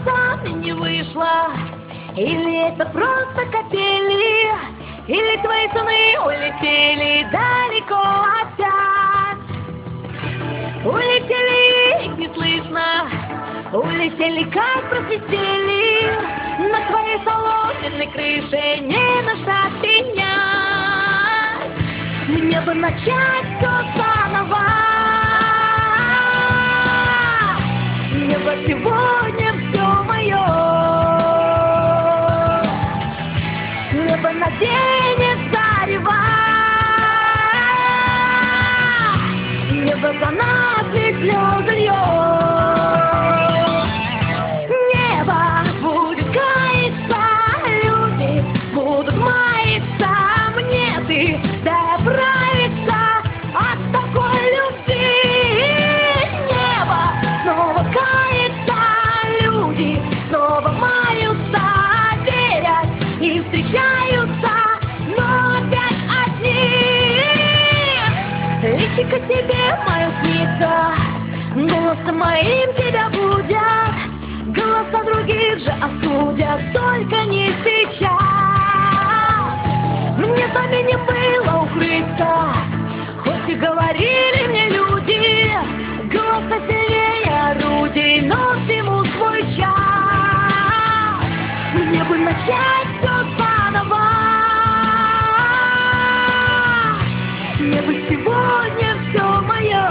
голосами не вышло? Или это просто капели? Или твои сны улетели далеко опять? Улетели, их не слышно, улетели, как просвистели. На твоей соломенной крыше не на что пенять. Мне бы начать все заново. Небо сегодня все мое. Небо наденет зарево. Небо за нас ведь слезы льет. Небо будет каяться, люди будут маяться. Мне ты дай оправиться от такой любви. Небо снова кается, люди снова маются, верят и встречаются, но опять одни. Личико тебе мое снится, голосом моим тебя будят, голоса других же осудят, только не сейчас. Мне знаменем было укрыться, хоть и говорили мне люди, голоса сильнее орудий, но всему свой час. Мне бы начать все заново. Небо сегодня все мое.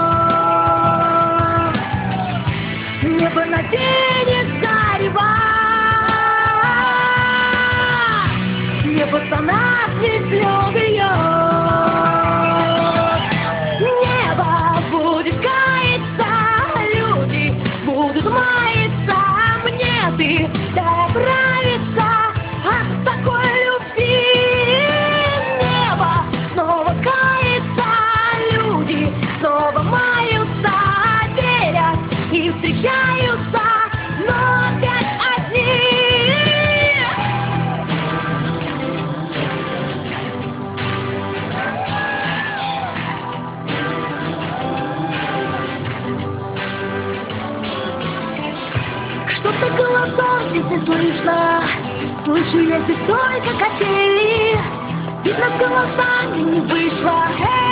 Небо наденет зарево. Небо за нас ведь слезы льет. Небо будет каяться, люди будут маяться. Мне ты дай оправиться от такой любви. Небо снова кается, люди снова маются, верят и встречаются, но опять одни. Что-то голосов здесь не слышно, слышу я здесь только капели. Видно, с голосами не вышло.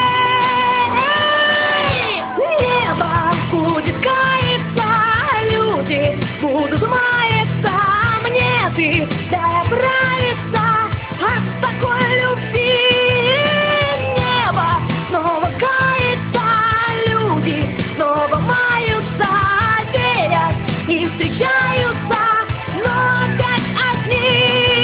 Небо будет каяться, люди будут маяться. Мне ты дай оправиться от такой любви. Небо снова кается, люди снова маются, верят и встречаются, но опять одни.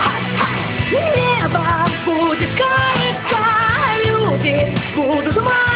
Небо будет каяться, люди будут маяться.